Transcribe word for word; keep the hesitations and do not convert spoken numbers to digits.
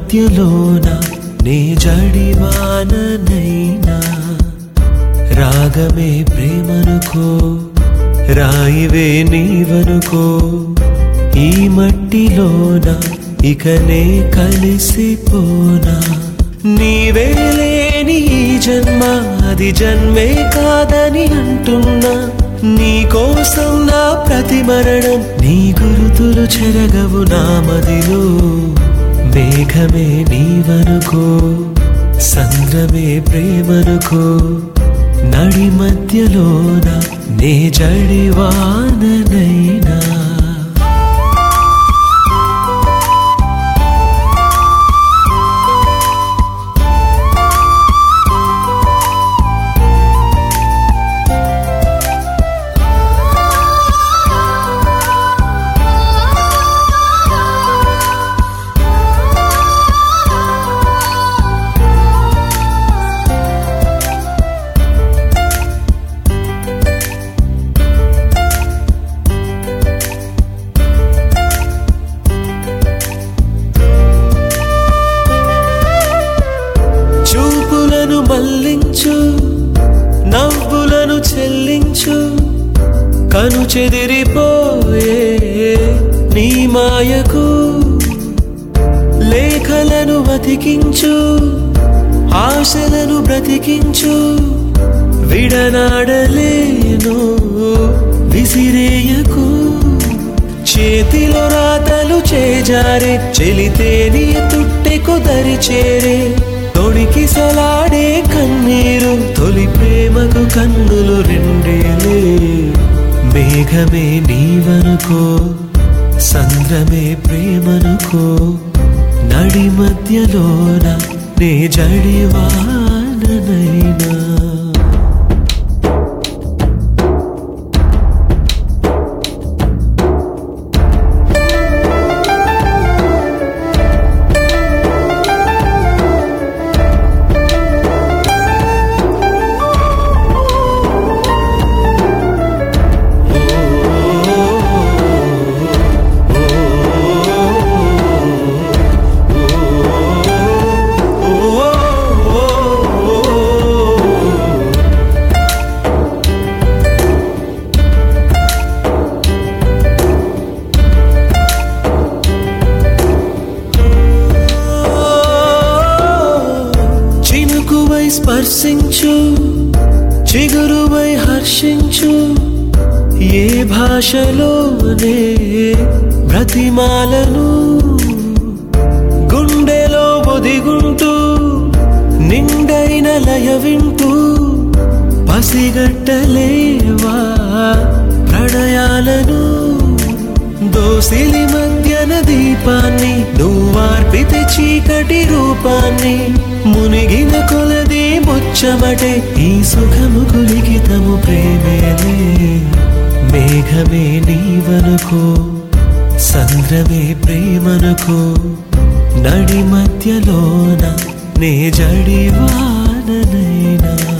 మధ్యలోన నే జడివాననైనా రాగమే ప్రేమనుకో రాయివే నీవనుకో ఈ మట్టిలోన ఇకనే కలిసిపోనా నీవే లేని ఈ జన్మ అది జన్మే కాదని అంటున్నా నీ కోసం నా ప్రతి మరణం నీ గురుతులు చెరగవు నా మదిలో మేఘమే నీవనుకో సంద్రమే ప్రేమనుకో నడి మధ్యలోన నే జడివాననైనా చూపులను మల్లించు నవ్వులను చెల్లించు కను చెదిరిపోయే నీ మాయకు లేఖలను బతికించు ఆశలను బ్రతికించు విడనాడలేను విసిరేయకు చేతిలో రాతలు చేజారే చెలితే నీ తుట్టెకు దరి చేరే తొడికి సలాడే కన్నీరు తొలి ప్రేమకు కన్నులు రెండేలే మేఘమే నీవనుకో సంద్రమే ప్రేమనుకో నడి మధ్యలోన నే జడివాననైనా స్పర్శించు చిగురువై హర్షించు ఏ భాషలోనే బ్రతిమాలను గుండెలో ఒదిగుంటూ నిండైన లయ వింటూ పసిగట్టలేవా ప్రణయాలను దోసిలి మధ్యన దీపాన్ని నువ్వార్పితే చీకటి రూపాన్ని మునిగిన కొలది ముచ్చమటే ఈ సుఖము కులికితము ప్రేమేలే మేఘమే నీవనుకో సంద్రమే ప్రేమనుకో నడి మధ్యలోన నే జడివాననైనా